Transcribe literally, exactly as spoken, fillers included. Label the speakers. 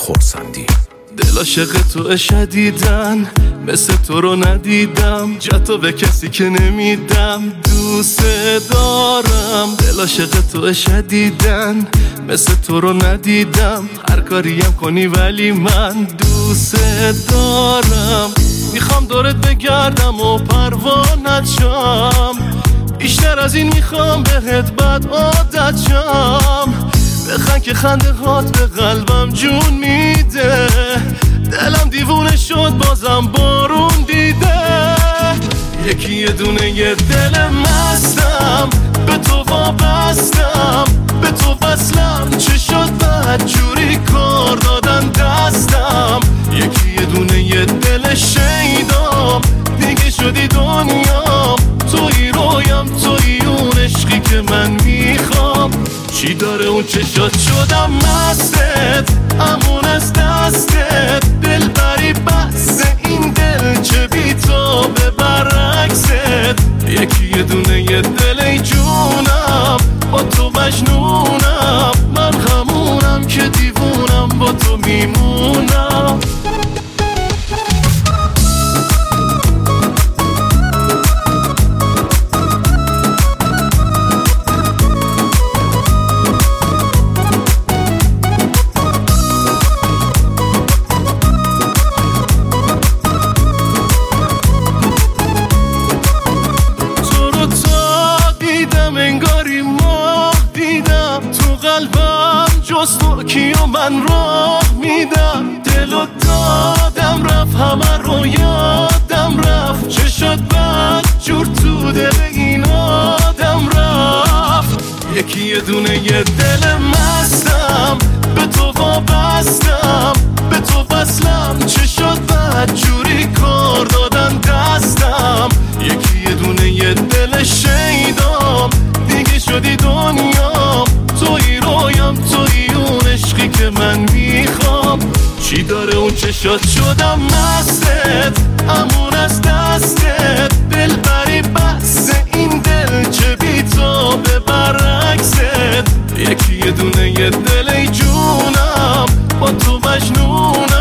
Speaker 1: خرسندی.
Speaker 2: دل عاشق تو شدیدن، مثل تو رو ندیدم، جاتو به کسی که نمیدم، دوست دارم. دل عاشق تو شدیدن، مثل تو رو ندیدم، هر کاریم کنی ولی من دوست دارم. میخوام دورت بگردم و پروانت شم، بیشتر از این میخوام بهت بد عادت شم. بخند که خنده هات به قلبم جون میده، دلم دیوونه شد بازم بارون دیده. یکی یه دونه یه دل مستم، به تو وابستم، به تو وصلم. چه شد بد جوری کار دادن دستم. یکی یه دونه یه دل شیدام، دیگه شدی دنیام. توی رویم، توی اون عشقی که من میخوام. چی داره اون چشات شدم مستت، امون از دستت. دل بری بس این دل چه بی تو به برعکست. یکی یه دونه یه دل ای جونم، با تو مجنونم. من همونم که دیوونم، با تو میمونم. انگاری ماه دیدم تو قلبم، جز تو کیو من راه میدم. دلو دادم رفت، همه رو یادم رفت. چه شد بد جور تو دل این آدم رفت. یکی یه دونه یه دل مستم، به تو وابستم، به تو وصلم. چه شد بد جوری کار دادن دستم. یکی یه دونه یه دل شیدام، دیگه شدی دنیام. توی رویم، توی اون عشقی که من میخوام. چی داره اون چشات شدم مستت، امون از دستت. دل بری بس این دل چه بی تو به برعکست. یکی یه دونه یه دل ای جونم، با تو مجنونم.